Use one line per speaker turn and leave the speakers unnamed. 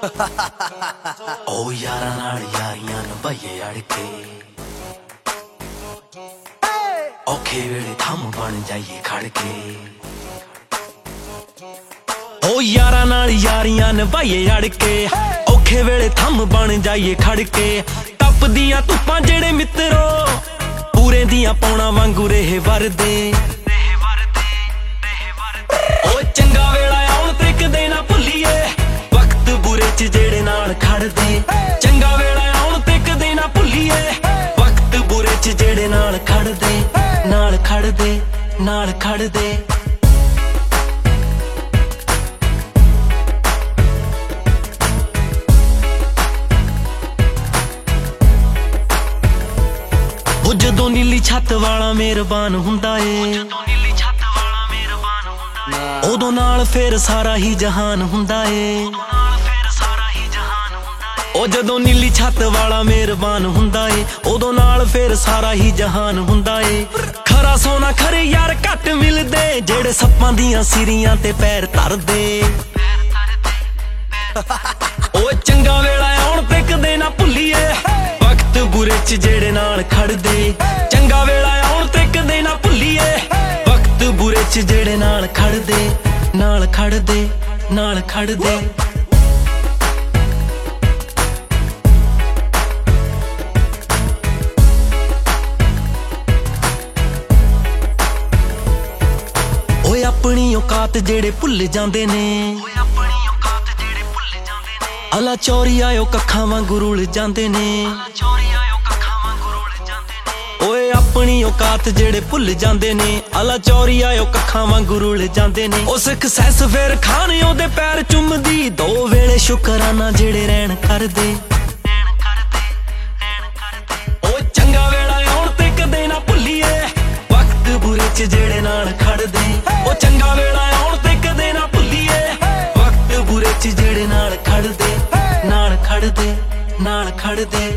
ओ यारां नाल यारियां नभाइए अड़ के औखे वेले थम बन जाइए खड़ के। ओ यारां नाल यारियां नभाइए अड़ के औखे वेले थम बन जाइए खड़ के। टपदियां धुप्पां जेड़े मित्रो पूरे दियां पौणा वांगू रहे वरदे। ओ चंगा वेला आउण ते कदे ना भुल्लीए वक्त बुरे च जेड़े नाल खड़दे। चंगा वेला आउण ते कदे ना भुल्लीए वक्त बुरे च जेड़े नाल खड़दे, नाल खड़दे, नाल खड़दे। ਉਹ ਜਦੋਂ ਨੀਲੀ ਛੱਤ ਵਾਲਾ ਮਿਹਰਬਾਨ ਹੁੰਦਾ ਏ, ਉਦੋਂ ਨਾਲ ਫੇਰ ਸਾਰਾ ਹੀ ਜਹਾਨ ਹੁੰਦਾ ਏ। ਉਹ ਜਦੋਂ ਨੀਲੀ ਛੱਤ ਵਾਲਾ ਮਿਹਰਬਾਨ ਹੁੰਦਾ ਏ, ਉਦੋਂ ਨਾਲ ਫੇਰ ਸਾਰਾ ਹੀ ਜਹਾਨ ਹੁੰਦਾ ਏ। ਖਰਾ ਸੋਨਾ ਖਰੇ ਯਾਰ ਘੱਟ ਮਿਲਦੇ ਜਿਹੜੇ ਸੱਪਾਂ ਦੀਆਂ ਸਿਰੀਆਂ ਤੇ ਪੈਰ ਧਰਦੇ। ਉਹ ਚੰਗਾ ਵੇਲਾ ਆਉਣ ਤੇ ਕਦੇ ਨਾ ਭੁੱਲੀਏ ਵਕਤ ਬੁਰੇ ਚ ਜਿਹੜੇ ਨਾਲ ਖੜਦੇ। ਚੰਗਾ ਵੇਲਾ ਆਉਣ ਤੇ ਕਦੇ ਨਾ ਭੁੱਲੀਏ ਵਕਤ ਬੁਰੇ ਚ ਜਿਹੜੇ ਨਾਲ ਖੜਦੇ, ਨਾਲ ਖੜਦੇ, ਨਾਲ ਖੜਦੇ। ਓਏ ਆਪਣੀ ਔਕਾਤ ਜਿਹੜੇ ਭੁੱਲ ਜਾਂਦੇ ਨੇ, ਅਲਾ ਚੋਰੀ ਆਇਓ ਕੱਖਾਂ ਵਾਂਗੂ ਰੁਲ ਜਾਂਦੇ ਨੇ। ਓਏ ਆਪਣੀ ਔਕਾਤ ਜਿਹੜੇ ਭੁੱਲ ਜਾਂਦੇ ਨੇ, ਅਲਾ ਚੋਰੀ ਆਇਓ ਕੱਖਾਂ ਵਾਂਗੂ ਰੁਲ ਜਾਂਦੇ ਨੇ। ਉਹ ਸਕਸੈਸ ਫੇਰ ਖਾਣ ਉਹਦੇ ਪੈਰ ਚੁੰਮਦੀ, ਦੋ ਵੇਲੇ ਸ਼ੁਕਰਾਨਾ ਜਿਹੜੇ ਰਹਿਣ ਕਰਦੇ। ਉਹ ਚੰਗਾ ਵੇਲਾ ਆਉਣ ਤੇ ਕਦੇ ਨਾ ਭੁੱਲੀਏ ਵਕਤ ਬੁਰੇ ਚ ਜਿਹੜੇ ਨਾਲ ਖੜਦੇ। ਉਹ ਚੰਗਾ ਵੇਲਾ ਆਉਣ ਤੇ ਕਦੇ ਨਾ ਭੁੱਲੀਏ ਵਕਤ ਬੁਰੇ ਚ ਜਿਹੜੇ ਨਾਲ ਖੜਦੇ, ਨਾਲ ਖੜਦੇ, ਨਾਲ ਖੜਦੇ।